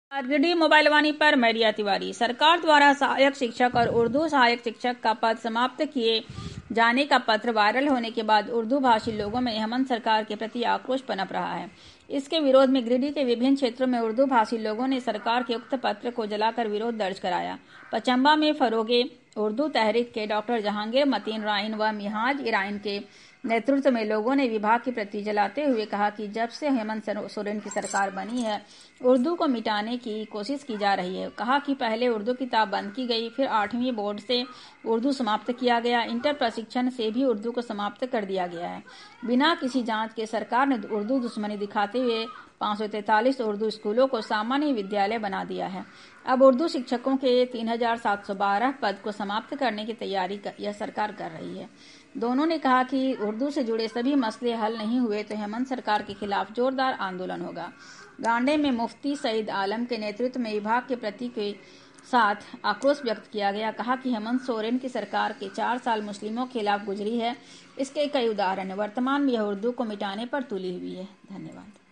गिरडी mobile वाणी पर मैरिया तिवारी। सरकार द्वारा सहायक शिक्षक और उर्दू सहायक शिक्षक का पद समाप्त किए जाने का पत्र वायरल होने के बाद उर्दू भाषी लोगों में हेमंत सरकार के प्रति आक्रोश पनप रहा है। इसके विरोध में गिरिडीह के विभिन्न क्षेत्रों में उर्दू भाषी लोगों ने सरकार के उक्त पत्र को जलाकर विरोध दर्ज कराया। पचम्बा में फरोगे उर्दू तहरीक के डॉक्टर जहांगीर मतीन राइन व मिहाज इराइन के नेतृत्व में लोगों ने विभाग की प्रति जलाते हुए कहा कि जब से हेमंत सोरेन की सरकार बनी है, उर्दू को मिटाने की कोशिश की जा रही है। कहा कि पहले उर्दू किताब बंद की गई, फिर 8वीं बोर्ड से उर्दू समाप्त किया गया, इंटर प्रशिक्षण से भी उर्दू को समाप्त कर दिया गया है। बिना किसी जांच के सरकार ने उर्दू दुश्मनी दिखाते हुए 543 उर्दू स्कूलों को सामान्य विद्यालय बना दिया है। अब उर्दू शिक्षकों के 3712 पद को समाप्त करने की तैयारी यह सरकार कर रही है। दोनों ने कहा कि उर्दू से जुड़े सभी मसले हल नहीं हुए तो हेमंत सरकार के खिलाफ जोरदार आंदोलन होगा। गांडे में मुफ्ती सईद आलम के नेतृत्व में विभाग के प्रति के साथ आक्रोश व्यक्त किया गया। कहा कि हेमंत सोरेन की सरकार के 4 साल मुस्लिमों के खिलाफ गुजरी है। इसके कई उदाहरण है। वर्तमान में यह उर्दू को मिटाने पर तुली हुई है। धन्यवाद।